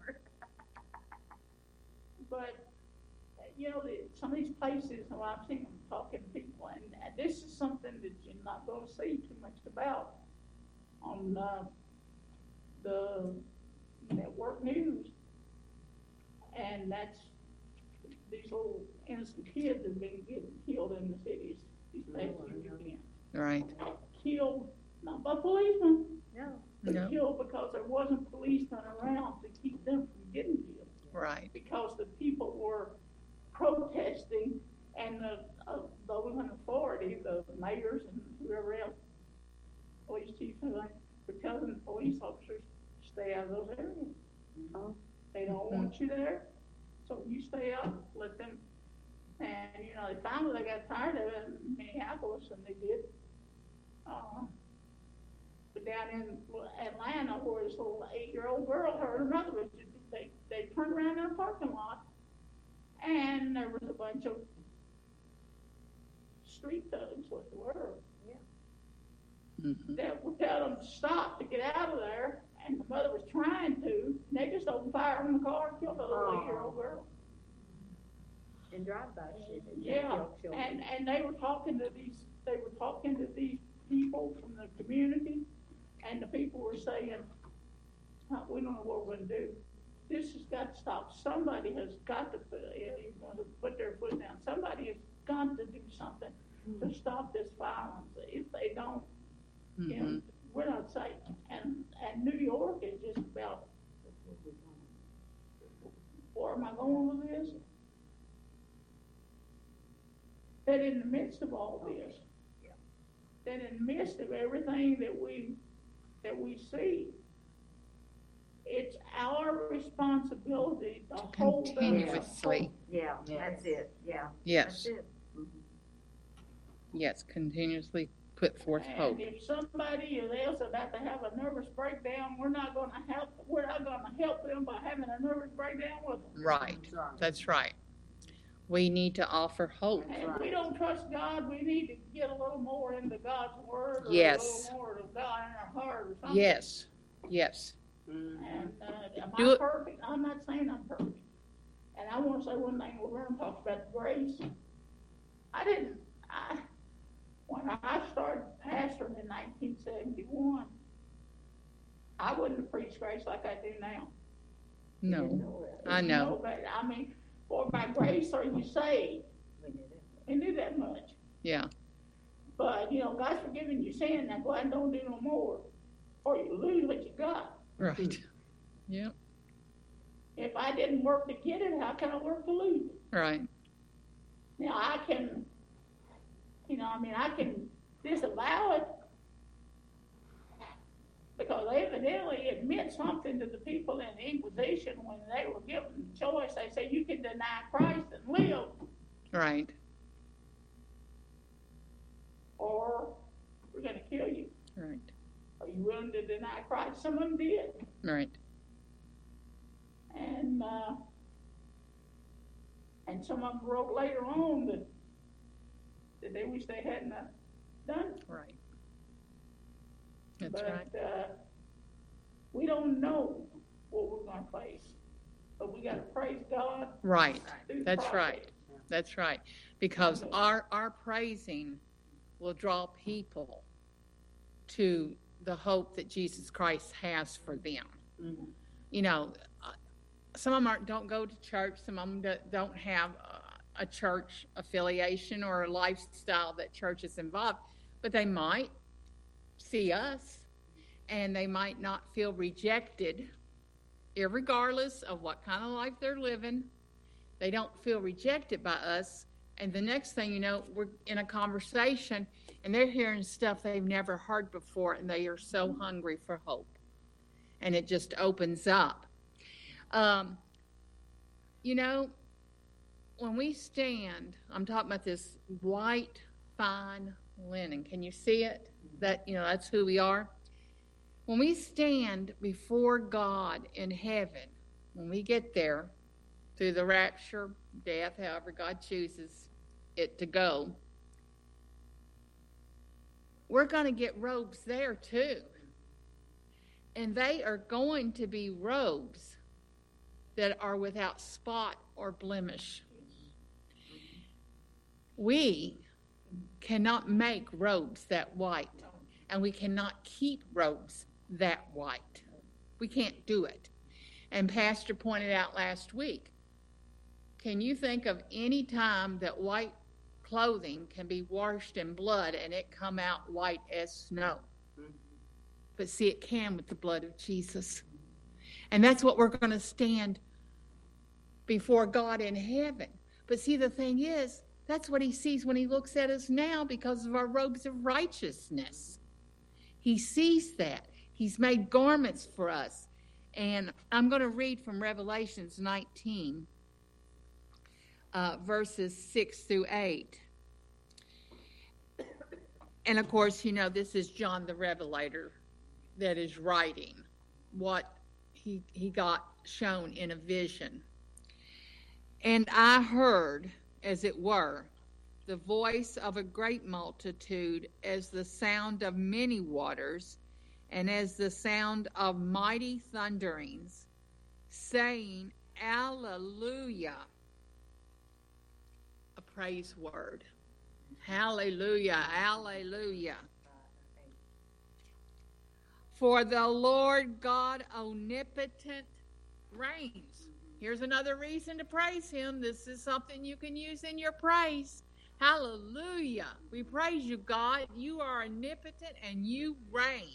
But, you know, some of these places, well, I've seen them talking to people, and this is something that you're not going to see too much about on the network news. And that's these little innocent kids have been getting killed in the cities these past few weekends. Right. Killed, not by policemen, no. but No. killed because there wasn't policemen around to keep them from getting killed. Right. Because the people were protesting, and those in authority, the mayors and whoever else, police chiefs, were telling police officers, stay out of those areas. Oh. They don't want you there, so you stay out, let them. And, you know, they finally got tired of it in Minneapolis, and they did. But down in Atlanta, where this little 8-year-old girl, her and her mother was, they turned around in a parking lot, and there was a bunch of street thugs, what they were, that would tell them to stop to get out of there, and the mother was trying to, and they just opened fire on the car and killed a little 8-year-old girl. And drive-by shit. Yeah, and they were talking to these people from the community, and the people were saying, we don't know what we're going to do. This has got to stop. Somebody has got to put their foot down. Somebody has got to do something to stop this violence. If they don't, you know, we're not safe. And New York is just about, where am I going with this? That in the midst of all this, that in the midst of everything that we see, it's our responsibility to hold up Continuously. Yeah, that's it, yeah. Yes. That's it. Yes. Continuously put forth hope. And if somebody else is about to have a nervous breakdown, we're not going to help them by having a nervous breakdown with them. Right. That's right. We need to offer hope. And if we don't trust God, we need to get a little more into God's word, or Yes. a little more of God in our heart, or something. Yes. Yes. And am Do I it. perfect? I'm not saying I'm perfect. And I want to say one thing. Laverne talks about grace. When I started pastoring in 1971, I wouldn't have preached grace like I do now. No. I know. But I mean, for by grace are you saved. We knew that much. Yeah. But, you know, God's forgiven you sin. Now go ahead and don't do no more, or you lose what you got. Right. Yep. If I didn't work to get it, how can I work to lose it? Right. Now I can, I can disavow it, because evidently it meant something to the people in the Inquisition when they were given the choice. They say you can deny Christ and live, Right. or we're going to kill you. Right. Are you willing to deny Christ? Some of them did. Right. And some of them wrote later on that they wish they hadn't done it. Right. That's But, right. we don't know what we're gonna face, but we gotta praise God. Right. through the That's process. right. That's right. Because our praising will draw people to the hope that Jesus Christ has for them. Mhm. You know, some of them don't go to church. Some of them don't have a church affiliation or a lifestyle that church is involved, but they might see us and they might not feel rejected, irregardless of what kind of life they're living. They don't feel rejected by us. And the next thing you know, we're in a conversation and they're hearing stuff they've never heard before, and they are so hungry for hope. And it just opens up. You know, when we stand, I'm talking about this white, fine linen. Can you see it? That, you know, that's who we are. When we stand before God in heaven, when we get there, through the rapture, death, however God chooses it to go, we're going to get robes there too. And they are going to be robes that are without spot or blemish. We cannot make robes that white, and we cannot keep robes that white. We can't do it. And Pastor pointed out last week, can you think of any time that white clothing can be washed in blood and it come out white as snow? But see, it can with the blood of Jesus. And that's what we're going to stand before God in heaven. But see, the thing is, that's what he sees when he looks at us now because of our robes of righteousness. He sees that. He's made garments for us. And I'm going to read from Revelations 19, verses 6 through 8. And of course, you know, this is John the Revelator that is writing what he got shown in a vision. And I heard, as it were, the voice of a great multitude, as the sound of many waters, and as the sound of mighty thunderings, saying, Alleluia, a praise word. Hallelujah, alleluia. For the Lord God omnipotent reigns. Here's another reason to praise him. This is something you can use in your praise. Hallelujah. We praise you, God. You are omnipotent and you reign.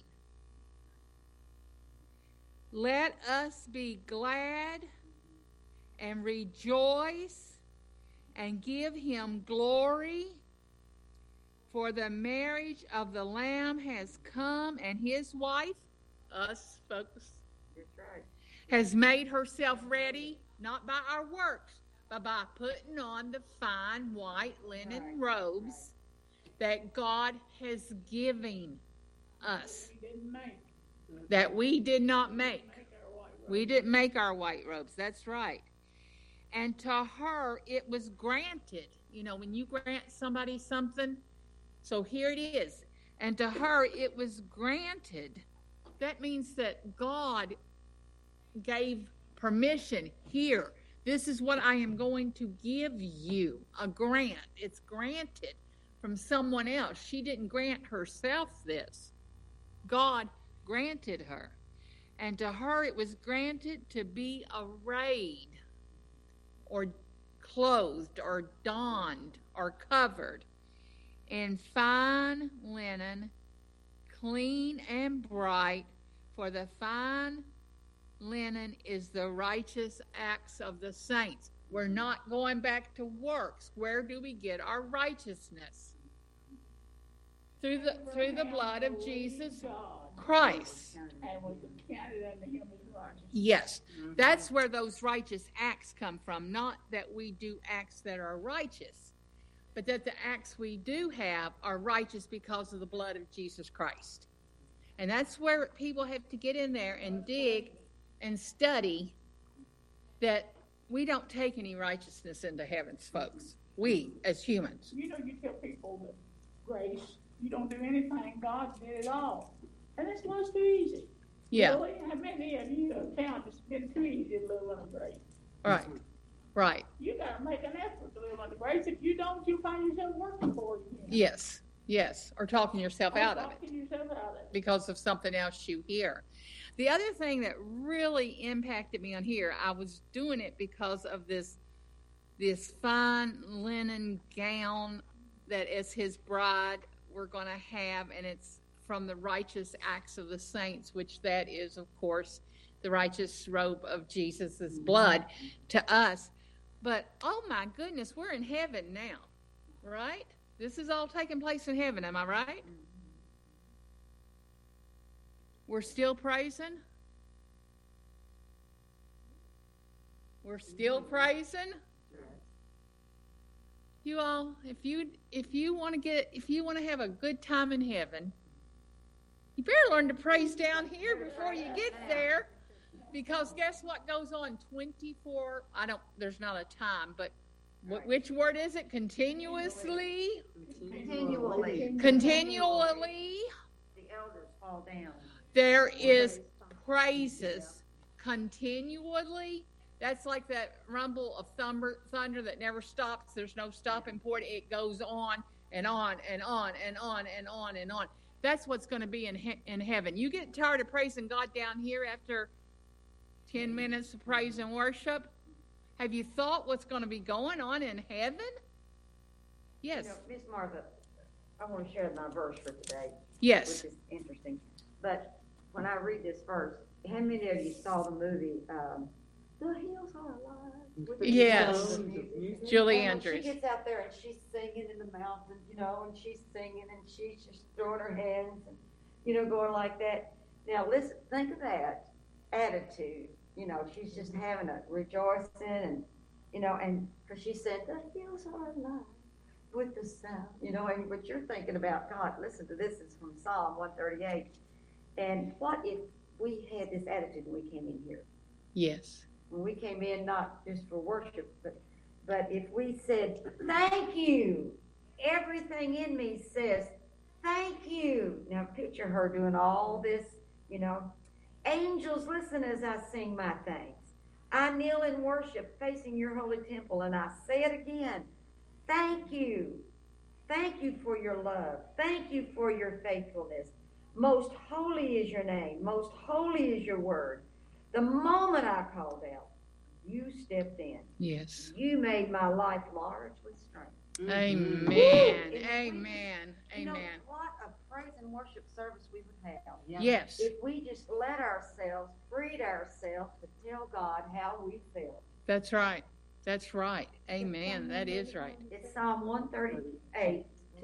Let us be glad and rejoice and give him glory, for the marriage of the Lamb has come, and his wife, us folks, That's right. has made herself ready, not by our works, but by putting on the fine white linen robes that God has given us, We didn't make. that we did not make. Make our white robes. We didn't make our white robes. That's right. And to her, it was granted. You know, when you grant somebody something, so here it is. And to her, it was granted. That means that God gave permission. Here, this is what I am going to give you, a grant. It's granted from someone else. She didn't grant herself this. God granted her. And to her, it was granted to be arrayed or clothed or donned or covered in fine linen, clean and bright, for the fine linen is the righteous acts of the saints. We're not going back to works. Where do we get our righteousness? Through the blood of Jesus God, Christ. and was counted unto him as righteous. Yes, that's where those righteous acts come from. Not that we do acts that are righteous, but that the acts we do have are righteous because of the blood of Jesus Christ. And that's where people have to get in there and dig and study that we don't take any righteousness into heavens, folks. We, as humans. You know, you tell people that grace, you don't do anything, God did it all. And it's much too easy. Yeah. Really? How many of you count it's been too easy to live under grace? Right. Right. You got to make an effort to live under grace. If you don't, you find yourself working for it again. Yes. Yes. Or talking yourself out of it Talking yourself out of it. because of something else you hear. The other thing that really impacted me on here, I was doing it because of this fine linen gown that as his bride we're going to have, and it's from the righteous acts of the saints, which that is, of course, the righteous robe of Jesus' blood to us. But, oh my goodness, we're in heaven now, right? This is all taking place in heaven, am I right? We're still praising? We're still praising? You all, if you want to have a good time in heaven, you better learn to praise down here before you get there, because guess what goes on 24? There's not a time, but which word is it? Continuously. Continually. The elders fall down. There is praises continually. That's like that rumble of thunder that never stops. There's no stopping point. It goes on and on and on and on and on and on. That's what's going to be in heaven. You get tired of praising God down here after 10 minutes of praise and worship? Have you thought what's going to be going on in heaven? Yes. You know, Miss Martha, I want to share my verse for today. Yes. Which is interesting. But when I read this verse, how many of you saw the movie, The Hills Are Alive? Yes. Julie and Andrews. She gets out there and she's singing in the mountains, you know, and she's singing and she's just throwing her hands and, you know, going like that. Now, listen, think of that attitude. You know, she's just having a rejoicing and, you know, and because she said, the hills are alive with the sound, you know, and what you're thinking about, God, listen to this, is from Psalm 138. And what if we had this attitude when we came in here? Yes. When we came in, not just for worship, but if we said, thank you, everything in me says, thank you. Now picture her doing all this, you know. Angels, listen as I sing my thanks. I kneel in worship facing your holy temple, and I say it again. Thank you. Thank you for your love. Thank you for your faithfulness. Most holy is your name. Most holy is your word. The moment I called out, you stepped in. Yes. You made my life large with strength. Amen. If Amen. You know, Amen. what a praise and worship service we would have. Yes. If we just let ourselves, freed ourselves to tell God how we feel. That's right. That's right. Amen. That is right. It's Psalm 138,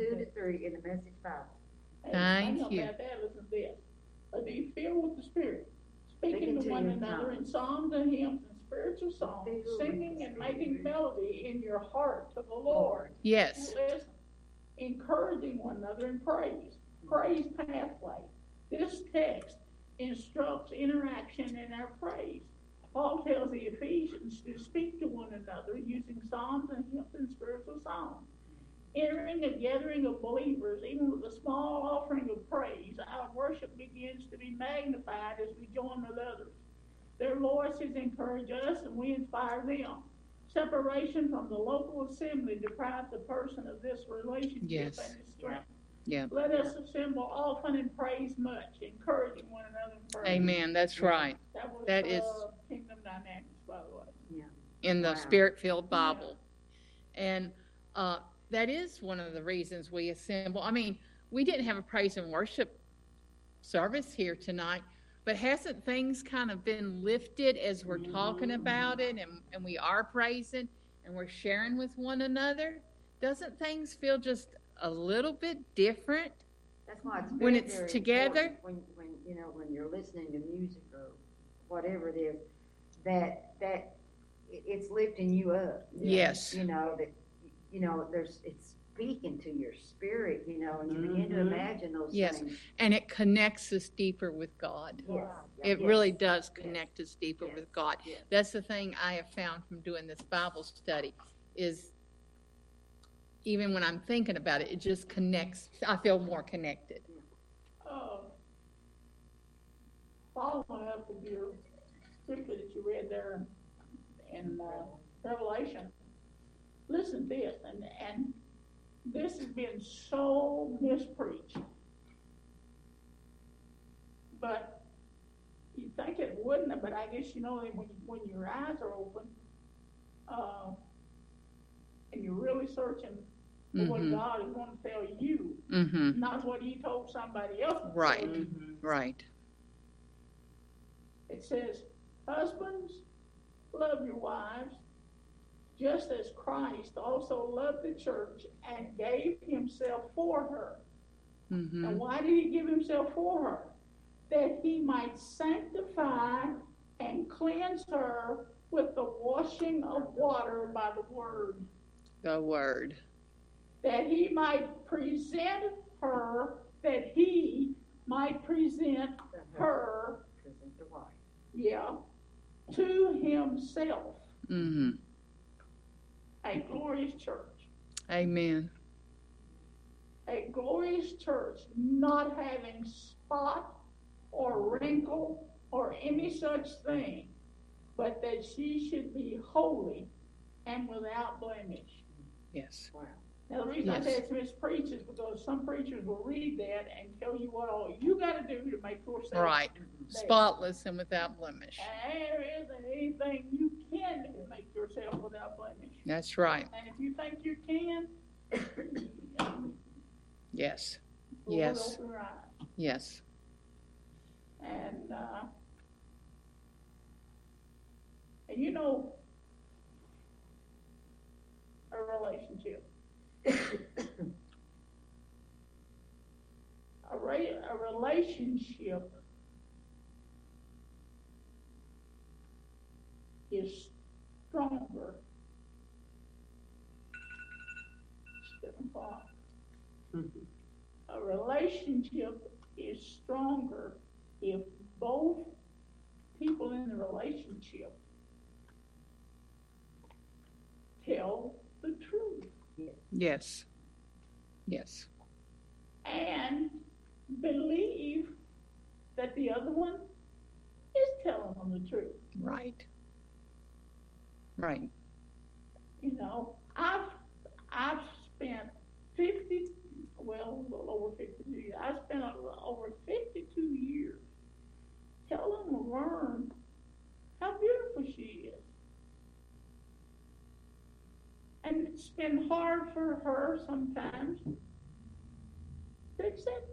2-3 in the Message Bible. Thank I know you. about that. Listen to this. Be filled with the Spirit, speaking to one another in psalms and hymns and spiritual songs, singing and making melody in your heart to the Lord. Yes. And listen, encouraging one another in praise. Praise pathway. This text instructs interaction in our praise. Paul tells the Ephesians to speak to one another using psalms and hymns and spiritual songs. Entering a gathering of believers, even with a small offering of praise, our worship begins to be magnified as we join with others. Their voices encourage us and we inspire them. Separation from the local assembly deprives the person of this relationship Yes. and its strength. Yeah. Let us assemble often and praise much, encouraging one another in praise. Amen. That's right. That is- was Kingdom Dynamics, by the way. In the Wow. Spirit-filled Bible. And that is one of the reasons we assemble. I mean, we didn't have a praise and worship service here tonight, but hasn't things kind of been lifted as we're talking about it and we are praising and we're sharing with one another? Doesn't things feel just a little bit different? That's why it's When very, it's very together? important when you know, when you're listening to music or whatever it is, that it's lifting you up. Yes. You know, that, you know, speaking to your spirit, you know, and you begin to imagine those Yes. things. And it connects us deeper with God. Yes. It Yes. really does connect us deeper Yes. with God. Yes. That's the thing I have found from doing this Bible study is even when I'm thinking about it, it just connects. I feel more connected. Following up with your scripture that you read there in Revelation, listen to this, and this has been so mispreached. But you think it wouldn't, but I guess you know that when your eyes are open, and you're really searching for what God is going to tell you, not what He told somebody else. Right, right. It says, husbands, love your wives, just as Christ also loved the church and gave Himself for her. And why did He give Himself for her? That He might sanctify and cleanse her with the washing of water by the word. The word. That He might present her, to Himself. A glorious church. Amen. A glorious church, not having spot or wrinkle or any such thing, but that she should be holy and without blemish. Yes. Wow. Now, the reason I say it's mispreached is because some preachers will read that and tell you what all you got to do to make yourself Right. Spotless and without blemish. And there isn't anything you can do to make yourself without blemish. That's right. And if you think you can, Yes. Lord, Yes. open your eyes. Yes. And you know, a relationship. A relationship is stronger. A relationship is stronger if both people in the relationship tell the truth. Yes. Yes. And believe that the other one is telling them the truth. Right. Right. You know, I've spent a little over 52 years. I spent over 52 years telling Laverne how beautiful she is. And it's been hard for her sometimes to accept.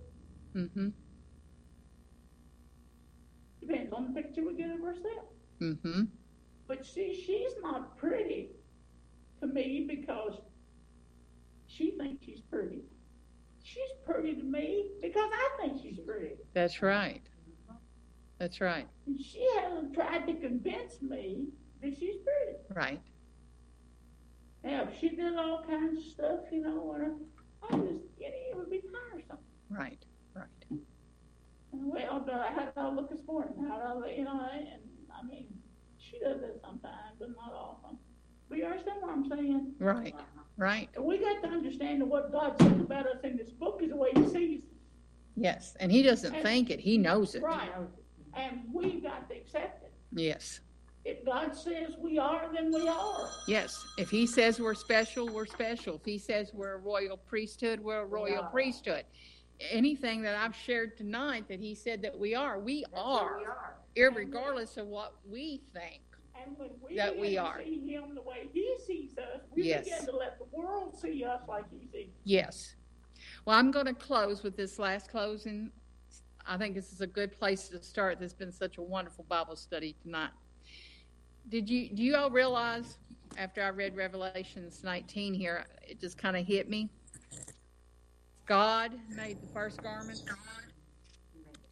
Depends on the picture we get of herself. But see, she's not pretty to me because she thinks she's pretty. She's pretty to me because I think she's pretty. That's right. That's right. And she hasn't tried to convince me that she's pretty. Right. Now, if she did all kinds of stuff, you know, it would be tiresome. Right. Right. Well, how do I look this morning? And I mean, she does that sometimes, but not often. But you understand what I'm saying? Right. Right. And we got to understand that what God says about us in this book is the way He sees us. Yes. And He doesn't think it. He knows it. Right. And we got to accept it. Yes. If God says we are, then we are. Yes. If He says we're special, we're special. If He says we're a royal priesthood, we're a royal priesthood. Anything that I've shared tonight that He said that we are, we are. Irregardless of what we think. And when we that we are. See Him the way He sees us, we begin to let the world see us like He sees us. Yes. Well, I'm going to close with this last closing. I think this is a good place to start. There's been such a wonderful Bible study tonight. Do you all realize, after I read Revelations 19 here, it just kind of hit me? God made the first garment,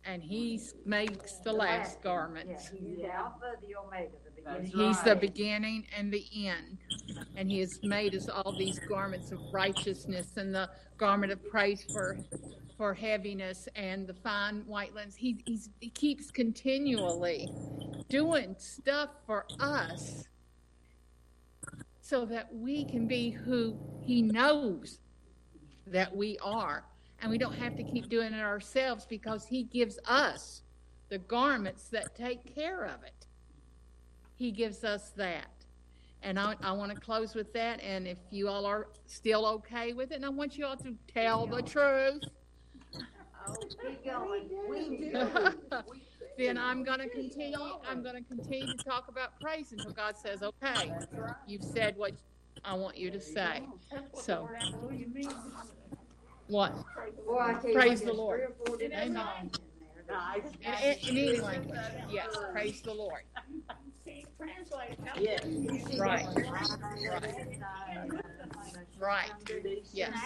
and he makes the last garments. Yeah, he's the Alpha, the Omega, the beginning. He's the beginning and the end. And he has made us all these garments of righteousness and the garment of praise for heaviness and the fine white linen. He keeps continually doing stuff for us so that we can be who he knows that we are. And we don't have to keep doing it ourselves because he gives us the garments that take care of it. He gives us that. And I want to close with that. And if you all are still okay with it, and I want you all to tell the truth. Oh, keep going. We do. Then I'm going to continue to talk about praise until God says, okay, you've said what I want you to say. That's what So- the word hallelujah means. What? Boy, I tell you Praise what, the there's Lord. 3 or 4 different Amen. songs in there. In any language. Yes, praise the Lord. See, translate. Yes. Right. Right. Yes.